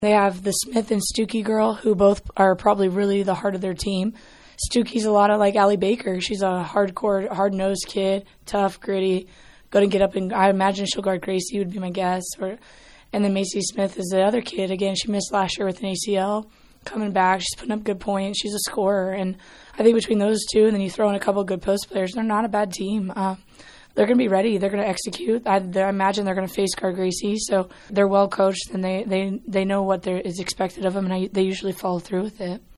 They have the Smith and Stuckey girl, who both are probably really the heart of their team. Stuckey's a lot of like Allie Baker. She's a hardcore, hard-nosed kid, tough, gritty, going to get up, and I imagine she'll guard Gracie, would be my guess. And then Macy Smith is the other kid. Again, she missed last year with an ACL. Coming back, she's putting up good points. She's a scorer. And I think between those two, and then you throw in a couple of good post players, they're not a bad team. They're going to be ready. They're going to execute. I imagine they're going to face guard Gracie. So they're well coached, and they know what is expected of them, and they usually follow through with it.